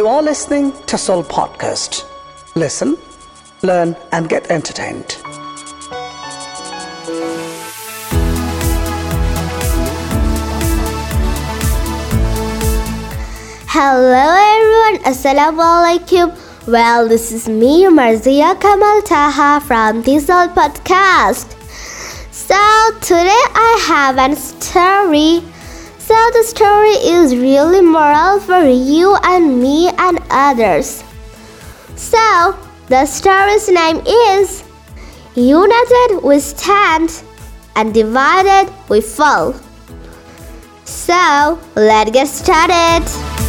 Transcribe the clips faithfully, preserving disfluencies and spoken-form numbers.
You are listening to Soul Podcast. Listen, learn and get entertained. Hello everyone, Assalamualaikum. Well, this is me, Marzia Kamal Taha from the Soul Podcast. So today I have a story. So the story is really moral for you and me and others. So the story's name is United we stand and divided we fall. So let's get started.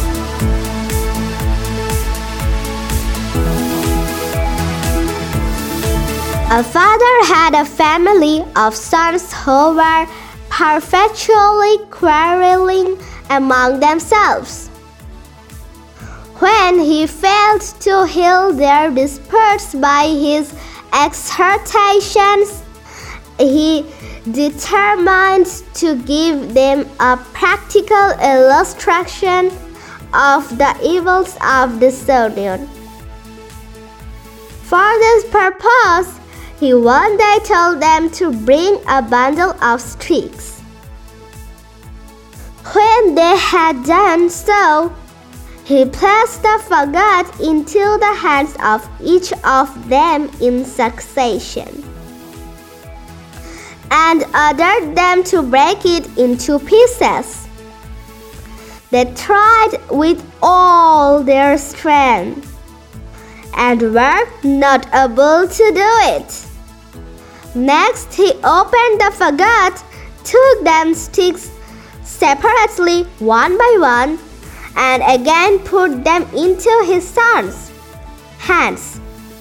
A father had a family of sons who were perpetually quarreling among themselves. When he failed to heal their disputes by his exhortations, he determined to give them a practical illustration of the evils of disunion. For this purpose, he one day told them to bring a bundle of sticks. When they had done so, he placed the fagot into the hands of each of them in succession, and ordered them to break it into pieces. They tried with all their strength, and were not able to do it. Next, he opened the fagot, took them sticks separately one by one, and again put them into his sons' hands,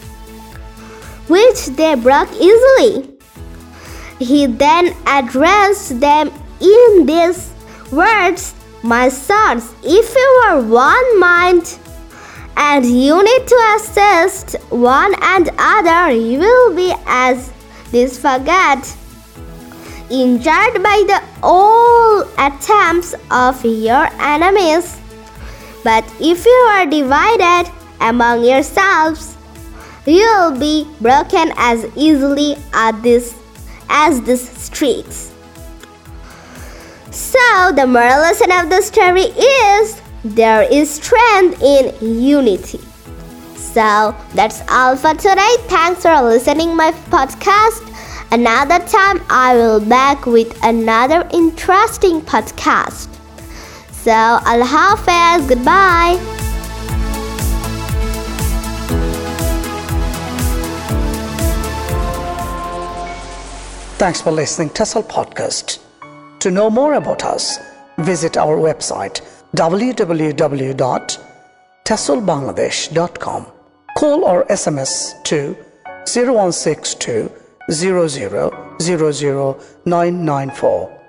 which they broke easily. He then addressed them in these words: "My sons, if you are one mind, and you need to assist one another, you will be as this fagot, injured by the all attempts of your enemies. But if you are divided among yourselves, you will be broken as easily as this as these sticks." So the moral lesson of the story is there is strength in unity. So that's all for today. Thanks for listening my podcast. Another time I will back with another interesting podcast. So Allah Hafiz, goodbye. Thanks for listening to Soul Podcast. To know more about us, visit our website w w w dot tesol bangladesh dot com. Call or S M S to zero one six two zero zero zero zero nine nine four.